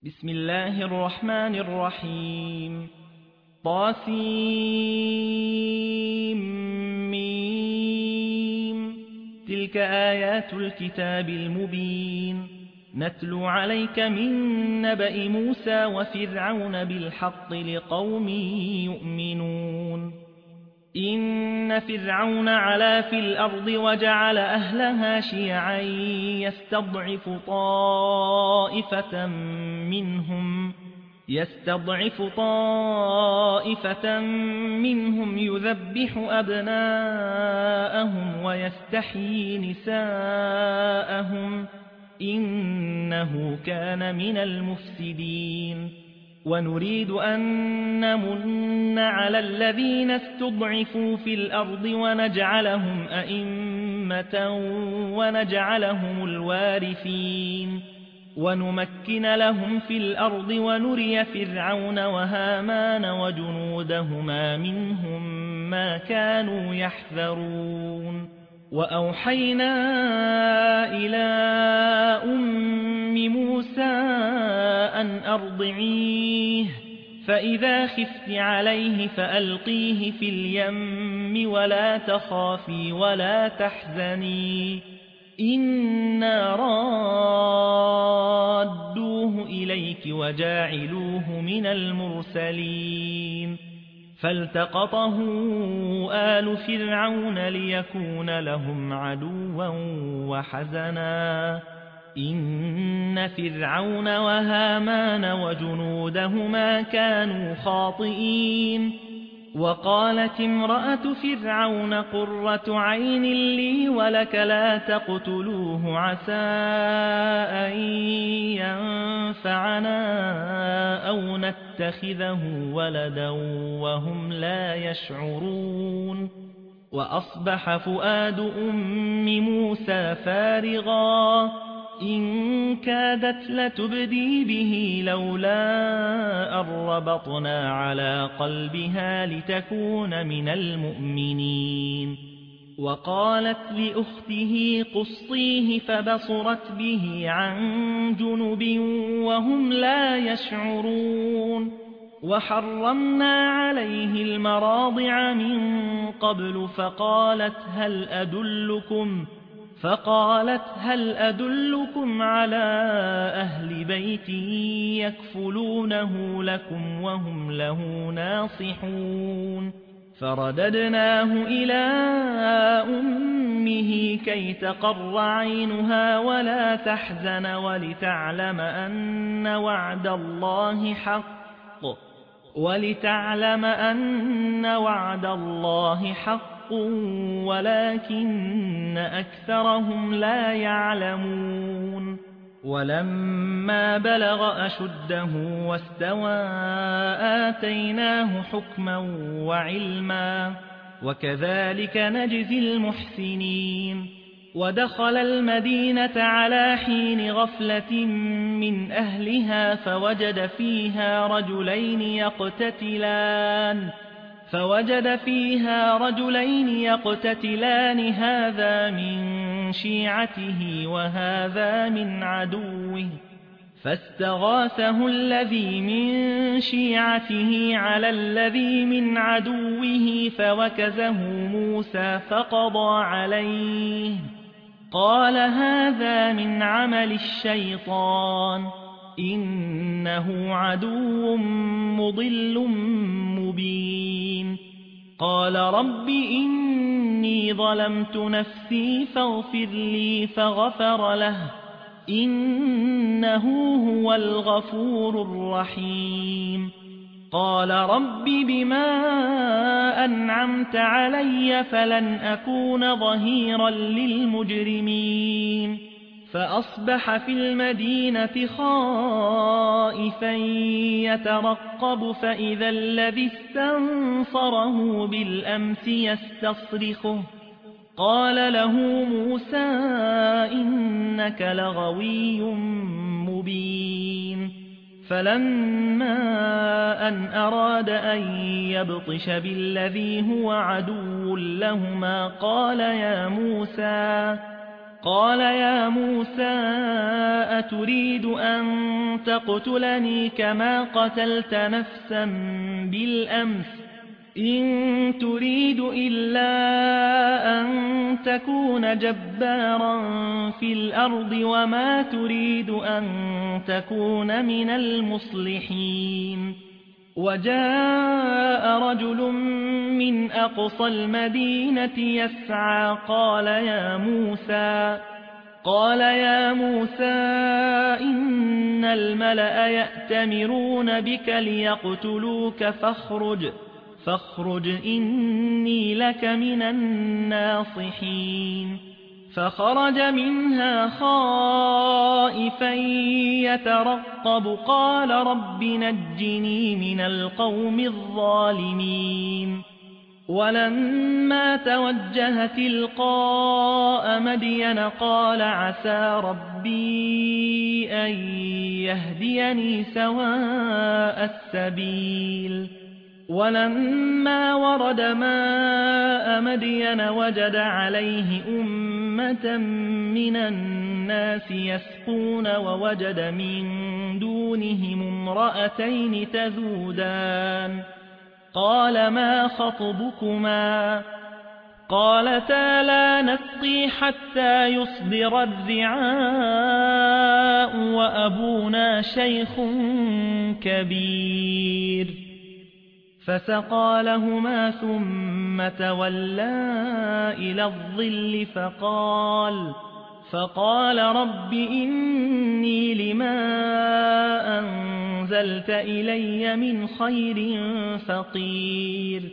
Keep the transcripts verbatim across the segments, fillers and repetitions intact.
بسم الله الرحمن الرحيم طاسيم تلك آيات الكتاب المبين نتلو عليك من نبأ موسى وفرعون بالحق لقوم يؤمنون إن فرعون علا في الأرض وجعل أهلها شيعا يستضعف طائفة منهم يستضعف طائفة منهم يذبح أبناءهم ويستحيي نساءهم إنه كان من المفسدين ونريد أن نمن على الذين استضعفوا في الأرض ونجعلهم أئمة ونجعلهم الوارثين ونمكن لهم في الأرض ونري فرعون وهامان وجنودهما منهم ما كانوا يحذرون وأوحينا إلى أم موسى أن أرضعيه فإذا خفت عليه فألقيه في اليم ولا تخافي ولا تحزني إنا رادوه إليك وجاعلوه من المرسلين فالتقطه آل فرعون ليكون لهم عدوا وحزنا إن فرعون وهامان وجنودهما كانوا خاطئين وقالت امرأة فرعون قرة عين لي ولك لا تقتلوه عسى أن ينفعنا أو نتخذه ولدا وهم لا يشعرون وأصبح فؤاد أم موسى فارغا إن كادت لتبدي به لولا أن ربطنا على قلبها لتكون من المؤمنين وقالت لأخته قصيه فبصرت به عن جنب وهم لا يشعرون وحرمنا عليه المراضع من قبل فقالت هل أدلكم فقالت هل أدلكم على أهل بيت يكفلونه لكم وهم له ناصحون فرددناه إلى أمه كي تقر عينها ولا تحزن ولتعلم أن وعد الله حق ولتعلم أن وعد الله حق ولكن أكثرهم لا يعلمون ولما بلغ أشده واستوى آتيناه حكما وعلما وكذلك نجزي المحسنين ودخل المدينة على حين غفلة من أهلها فوجد فيها رجلين يقتتلان فوجد فيها رجلين يقتتلان هذا من شيعته وهذا من عدوه فاستغاثه الذي من شيعته على الذي من عدوه فوكزه موسى فقضى عليه قال هذا من عمل الشيطان إنه عدو مضل مبين قال رب إني ظلمت نفسي فاغفر لي فغفر له إنه هو الغفور الرحيم قال رب بما أنعمت علي فلن أكون ظهيرا للمجرمين فأصبح في المدينة خائفا يترقب فإذا الذي استنصره بالأمس يستصرخه قال له موسى إنك لغوي مبين فلما أن أراد أن يبطش بالذي هو عدو لهما قال يا موسى قال يا موسى أتريد أن تقتلني كما قتلت نفسا بالأمس إن تريد إلا أن تكون جبارا في الأرض وما تريد أن تكون من المصلحين وجاء رجل من أقصى المدينة يسعى قال يا موسى قال يا موسى إن الملأ يأتمرون بك ليقتلوك فاخرج فاخرج إني لك من الناصحين فخرج منها خائفا يترقب قال رب نجني من القوم الظالمين ولما توجه تلقاء مدين قال عسى ربي أن يهديني سواء السبيل ولما ورد ماء مدين وجد عليه أمة من الناس يسقون ووجد من دونهم امرأتين تذودان قال ما خطبكما قالتا لا نسقي حتى يصدر الرعاء وأبونا شيخ كبير فسقى لهما ثم تولى إلى الظل فقال فقال رب إني لما أنزلت إلي من خير فقير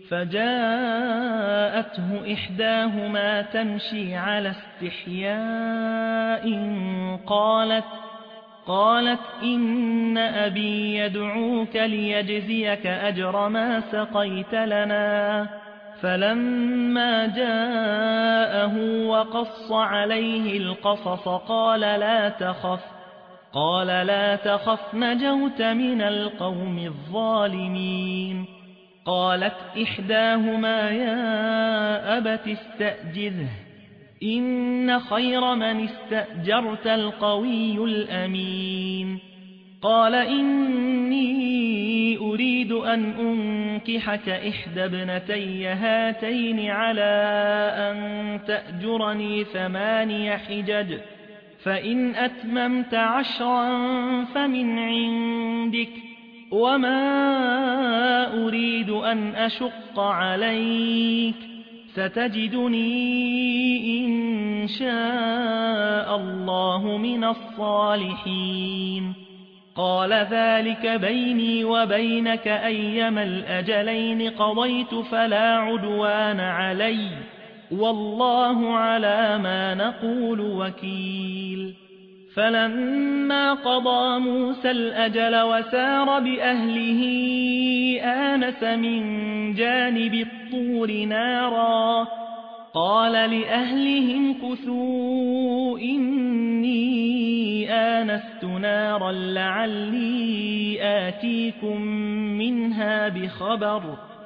فجاءته إحداهما تمشي على استحياء قالت قالت إن أبي يدعوك ليجزيك أجر ما سقيت لنا فلما جاءه وقص عليه القصص قال لا تخف قال لا تخف نجوت من القوم الظالمين قالت إحداهما يا أبت استأجره إن خير من استأجرت القوي الأمين قال إني أريد أن أنكحك إحدى ابنتي هاتين على أن تأجرني ثماني حجج فإن أتممت عشرا فمن عندك وما أريد أن أشق عليك ستجدني إن شاء الله من الصالحين قال ذلك بيني وبينك أيما الأجلين قضيت فلا عدوان علي والله على ما نقول وكيل فلما قضى موسى الأجل وسار بأهله آنس من جانب الطور نارا قال لأهلهم كثوا إني آنست نارا لعلي آتيكم منها بخبر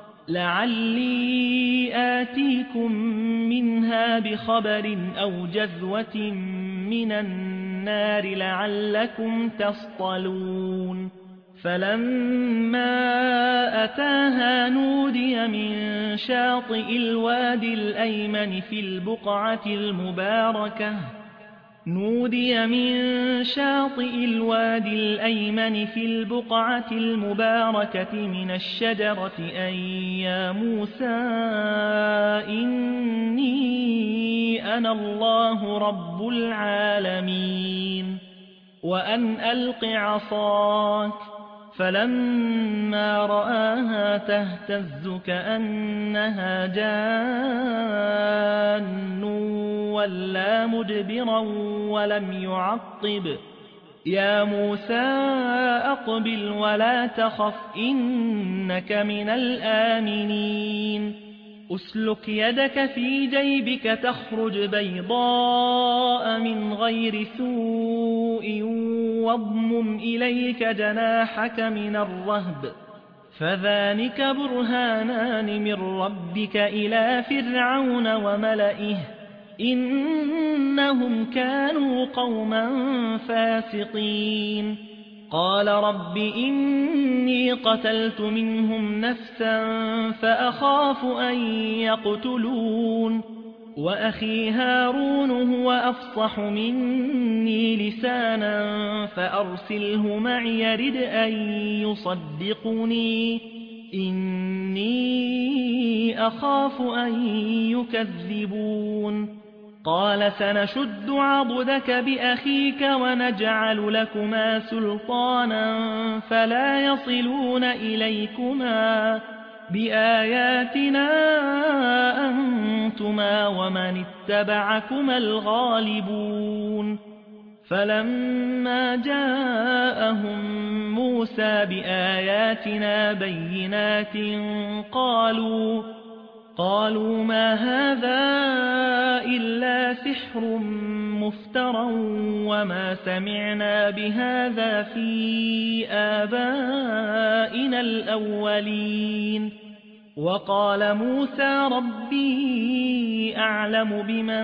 لعلي آتيكم منها بخبر أو جذوة من النار لعلكم تصطلون فلما أتاها نودي من شاطئ الوادي الأيمن في البقعة المباركة نودي من شاطئ الوادي الأيمن في البقعة المباركة من الشجرة أن يا موسى إني أنا الله رب العالمين وأن ألق عصاك فلما رآها تهتز كأنها جان ولا مدبرا ولم يعقب يا موسى أقبل ولا تخف إنك من الآمنين أسلك يدك في جيبك تخرج بيضاء من غير سوء واضمم إليك جناحك من الرهب فذلك برهانان من ربك إلى فرعون وملئه إنهم كانوا قوما فاسقين قال رب إني قتلت منهم نفسا فأخاف أن يقتلون وأخي هارون هو أفصح مني لسانا فأرسله معي يرد أن يصدقني إني أخاف أن يكذبون قال سنشد عضدك بأخيك ونجعل لكما سلطانا فلا يصلون إليكما بآياتنا أنتما ومن اتبعكما الغالبون فلما جاءهم موسى بآياتنا بينات قالوا قالوا ما هذا إلا سحر مفترى وما سمعنا بهذا في آبائنا الأولين وقال موسى ربي أعلم بمن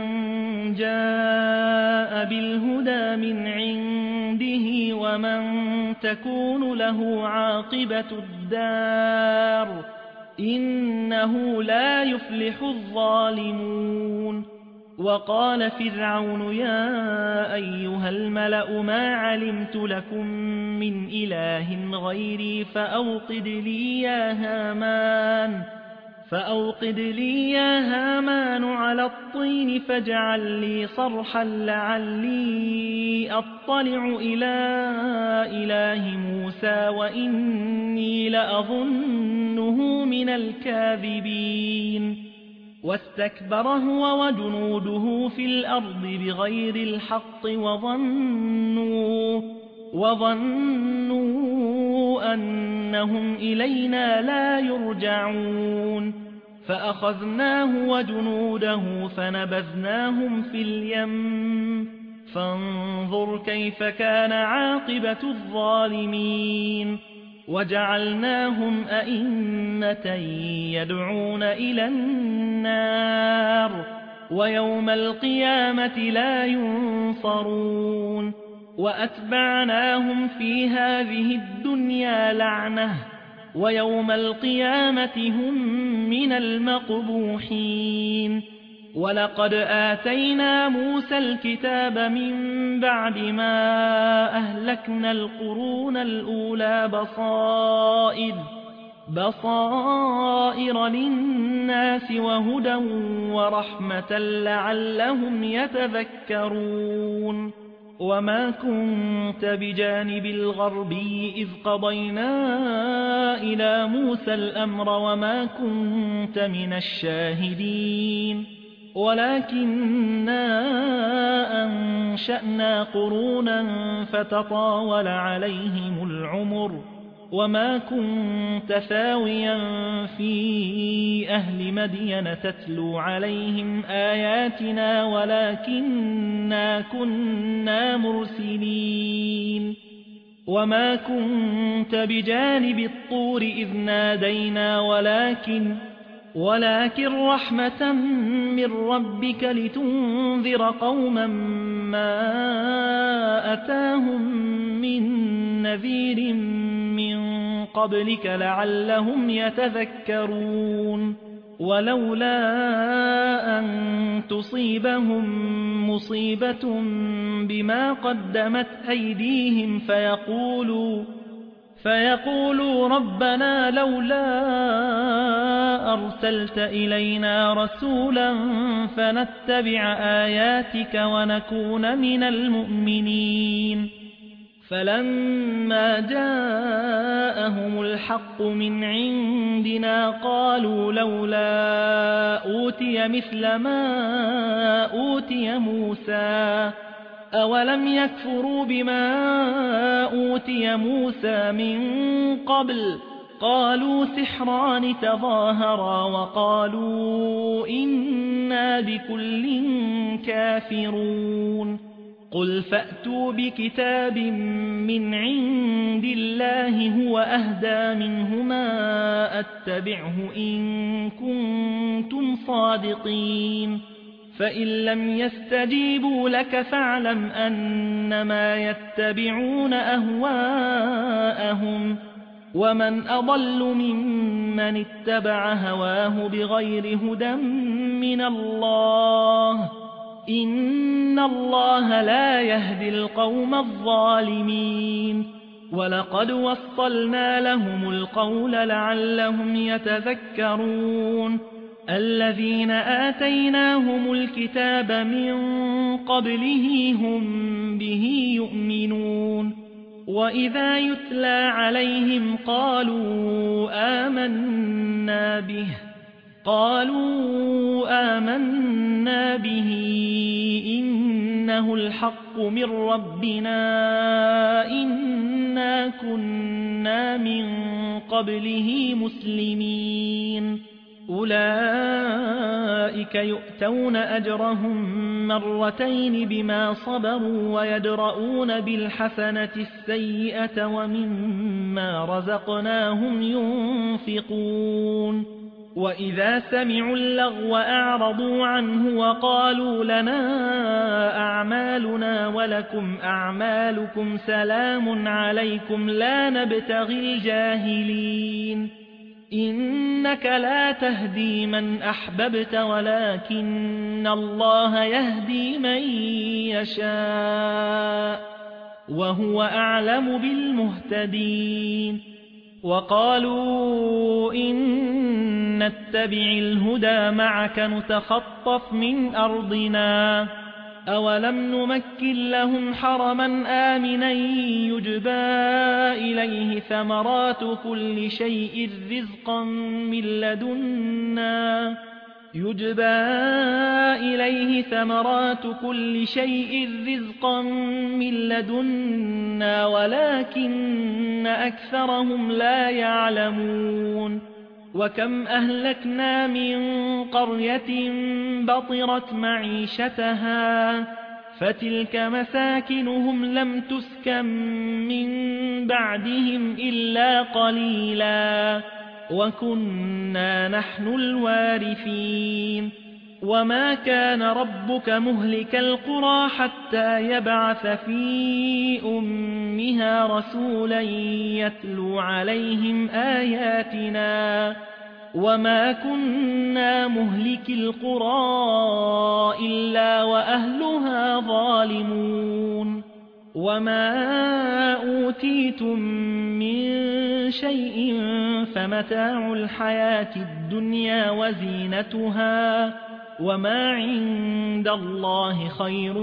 جاء بالهدى من عنده ومن تكون له عاقبة الدار إنه لا يفلح الظالمون وقال فرعون يا أيها الملأ ما علمت لكم من إله غيري فأوقد لي يا هامان فأوقد لي يا هامان على الطين فاجعل لي صرحا لعلي أطلع إلى إله موسى وإني لأظنه من الكاذبين واستكبر هو وجنوده في الأرض بغير الحق وظنوا وظنوا أنهم إلينا لا يرجعون فأخذناه وجنوده فنبذناهم في اليم فانظر كيف كان عاقبة الظالمين وجعلناهم أئمة يدعون إلى النار ويوم القيامة لا ينصرون وأتبعناهم في هذه الدنيا لعنة ويوم القيامة هم من المقبوحين ولقد آتينا موسى الكتاب من بعد ما أهلكنا القرون الأولى بصائر بصائر للناس وهدى ورحمة لعلهم يتذكرون وما كنت بجانب الغربي إذ قضينا إلى موسى الأمر وما كنت من الشاهدين ولكننا أنشأنا قرونا فتطاول عليهم العمر وما كنت ثاويا في أهل مدين تتلو عليهم آياتنا ولكننا كنا مرسلين وما كنت بجانب الطور إذ نادينا ولكن ولكن رحمة من ربك لتنذر قوما ما أتاهم من نذير من قبلك لعلهم يتذكرون ولولا أن تصيبهم مصيبة بما قدمت أيديهم فيقولوا فيقولوا ربنا لولا أرسلت إلينا رسولا فنتبع آياتك ونكون من المؤمنين فلما جاءهم الحق من عندنا قالوا لولا أوتي مثل ما أوتي موسى أولم يكفروا بما أوتي موسى من قبل قالوا سحران تظاهرا وقالوا إنا بكل كافرون قل فأتوا بكتاب من عند الله هو أهدى منهما أتبعه إن كنتم صادقين فإن لم يستجيبوا لك فاعلم أنما يتبعون أهواءهم ومن أضل ممن اتبع هواه بغير هدى من الله إن الله لا يهدي القوم الظالمين ولقد وصلنا لهم القول لعلهم يتذكرون الذين آتيناهم الكتاب من قبله هم به يؤمنون وإذا يتلى عليهم قالوا آمنا به قالوا آمنا به إنه الحق من ربنا إنا كنا من قبله مسلمين أولئك يؤتون أجرهم مرتين بما صبروا ويدرؤون بالحسنة السيئة ومما رزقناهم ينفقون وإذا سمعوا اللغو أعرضوا عنه وقالوا لنا أعمالنا ولكم أعمالكم سلام عليكم لا نبتغي الجاهلين إنك لا تهدي من أحببت ولكن الله يهدي من يشاء وهو أعلم بالمهتدين وقالوا إن نتبع الهدى معك نتخطف من أرضنا أولم نمكن لهم حرما آمنا يجبى إليه ثمرات كل شيء رزقا من لدنا يجبى إليه ثمرات كل شيء رزقا من لدنا ولكن أكثرهم لا يعلمون وكم أهلكنا من قرية بطرت معيشتها فتلك مساكنهم لم تسكن من بعدهم إلا قليلا وكنا نحن الوارثين وما كان ربك مهلك القرى حتى يبعث في أمها رسولا يتلو عليهم آياتنا وما كنا مهلك القرى إلا وأهلها ظالمون وما أوتيتم من شيء فمتاع الحياة الدنيا وزينتها وما عند الله خير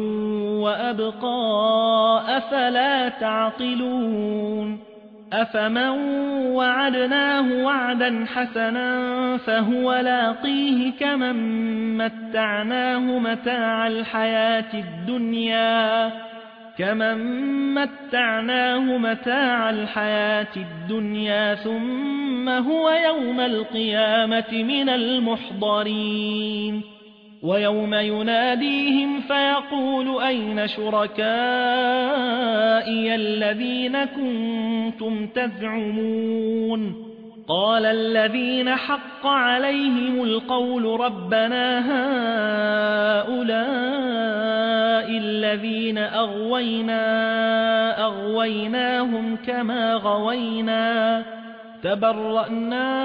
وأبقى أفلا تعقلون أفمن وعدناه وعدا حسنا فهو لاقيه كمن متعناه متاع الحياة الدنيا كمن متعناه متاع الحياة الدنيا ثم هو يوم القيامة من المحضرين ويوم يناديهم فيقول أين شركائي الذين كنتم تزعمون قال الذين حق عليهم القول ربنا هؤلاء الذين أغوينا أغويناهم كما غوينا تبرأنا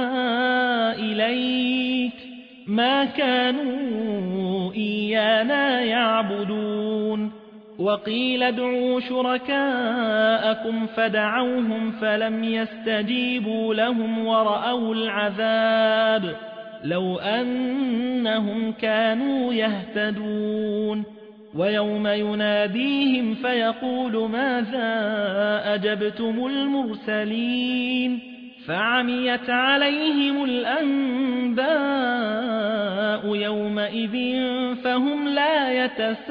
إليك ما كانوا إيانا يعبدون وقيل ادعوا شركاءكم فدعوهم فلم يستجيبوا لهم ورأوا العذاب لو أنهم كانوا يهتدون ويوم يناديهم فيقول ماذا أجبتم المرسلين فعميت عليهم الأنباء يومئذ فهم لا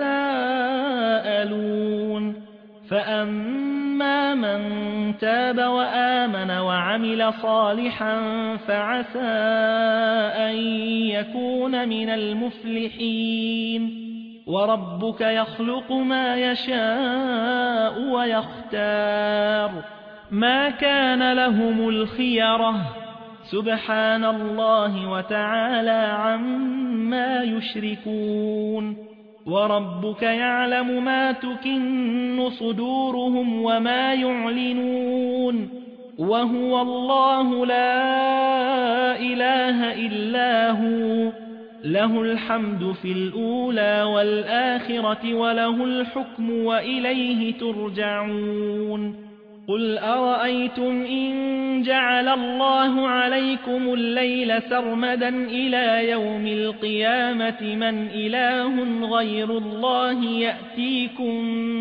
يتساءلون فأما من تاب وآمن وعمل صالحا فعسى أن يكون من المفلحين وربك يخلق ما يشاء ويختار ما كان لهم الخيرة سبحان الله وتعالى عما يشركون وربك يعلم ما تكن صدورهم وما يعلنون وهو الله لا إله إلا هو له الحمد في الأولى والآخرة وله الحكم وإليه ترجعون قل أرأيتم إن جعل الله عليكم الليل سرمدا إلى يوم القيامة من إله غير الله يأتيكم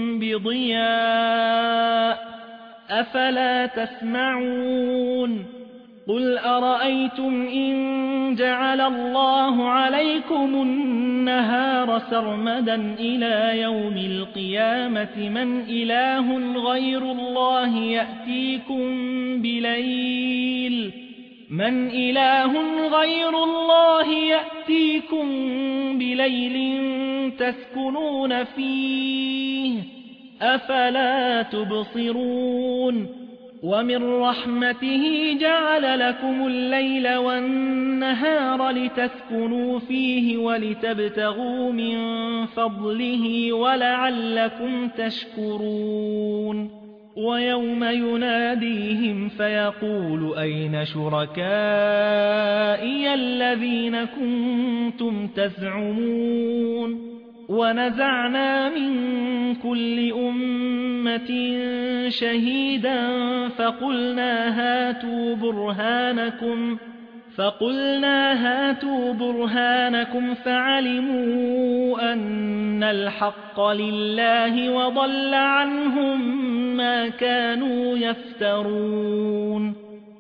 بضياء أفلا تسمعون قل أرأيتم إن جعل الله عليكم النهار سرمدا إلى يوم القيامة من إله غير الله يأتيكم بليل من إله غير الله يأتيكم بليل تسكنون فيه أفلا تبصرون ومن رحمته جعل لكم الليل والنهار لتسكنوا فيه ولتبتغوا من فضله ولعلكم تشكرون ويوم يناديهم فيقول أين شركائي الذين كنتم تزعمون ونزعنا من كل أمة شهيدا فقلنا هاتوا برهانكم فقلنا هاتوا برهانكم فعلموا أن الحق لله وضل عنهم ما كانوا يفترون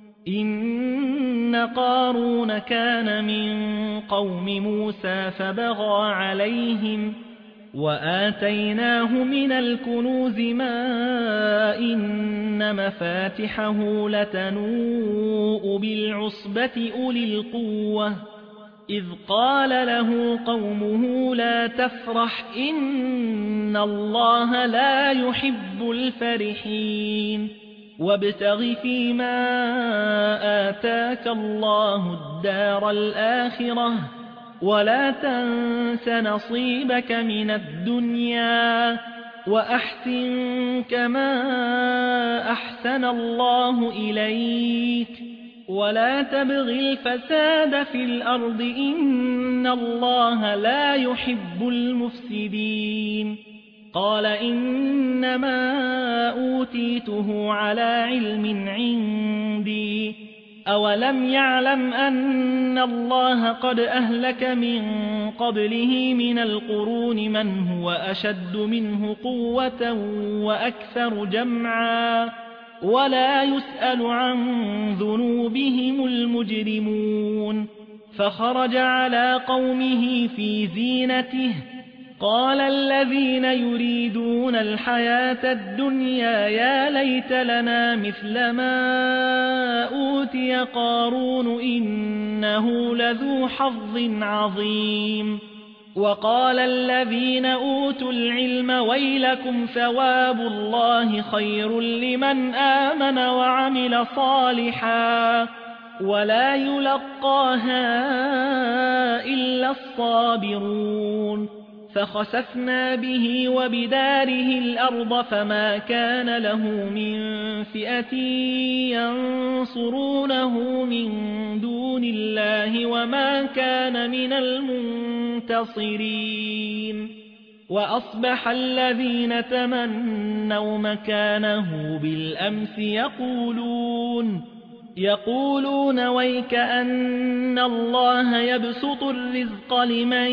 إن قارون كان من قوم موسى فبغى عليهم وآتيناه من الكنوز ما إن مفاتحه لتنوء بالعصبة أولي القوة إذ قال له قومه لا تفرح إن الله لا يحب الفرحين وابتغ فيما آتاك الله الدار الآخرة ولا تنس نصيبك من الدنيا وأحسن كما أحسن الله إليك ولا تبغ الفساد في الأرض إن الله لا يحب المفسدين قال إنما أوتيته على علم عندي أولم يعلم أن الله قد أهلك من قبله من القرون من هو أشد منه قوة وأكثر جمعا ولا يسأل عن ذنوبهم المجرمون فخرج على قومه في زينته قال الذين يريدون الحياة الدنيا يا ليت لنا مثل ما أوتي قارون إنه لذو حظ عظيم وقال الذين أوتوا العلم ويلكم ثواب الله خير لمن آمن وعمل صالحا ولا يلقاها إلا الصابرون فخسفنا به وبداره الأرض فما كان له من فئة ينصرونه من دون الله وما كان من المنتصرين وأصبح الذين تمنوا مكانه بالأمس يقولون يقولون ويك أن الله يبسط الرزق لمن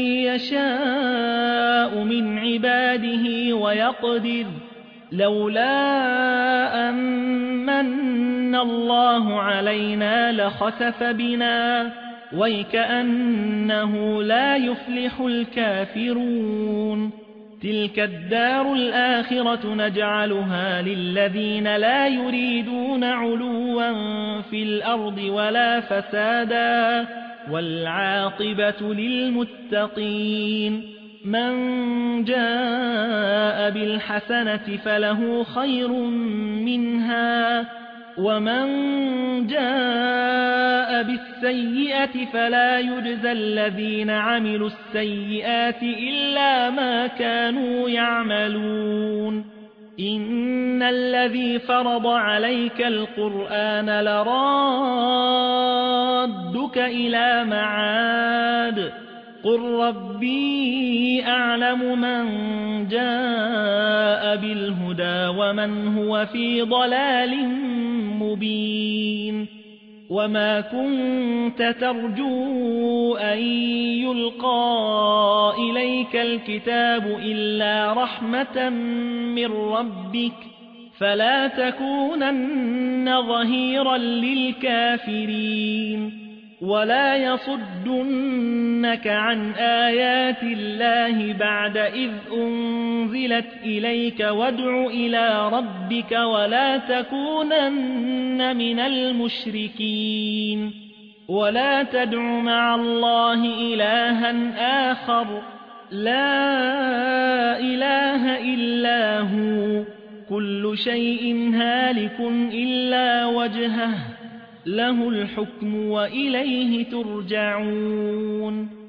يشاء من عباده ويقدر لولا أمن الله علينا لخسف بنا ويك أنه لا يفلح الكافرون تلك الدار الآخرة نجعلها للذين لا يريدون علوا في الأرض ولا فسادا والعاقبة للمتقين من جاء بالحسنة فله خير منها ومن جاء بالسيئة فلا يجزى الذين عملوا السيئات إلا ما كانوا يعملون إن الذي فرض عليك القرآن لرادك إلى معاد قل ربي أعلم من جاء بالهدى ومن هو في ضلال مبين وما كنت ترجو أن يلقى إليك الكتاب إلا رحمة من ربك فلا تكونن ظهيرا للكافرين ولا يصدنك عن آيات الله بعد إذ أنزلت إليك وادع إلى ربك ولا تكونن من المشركين ولا تدع مع الله إلها آخر لا إله إلا هو كل شيء هالك إلا وجهه له الحكم وإليه ترجعون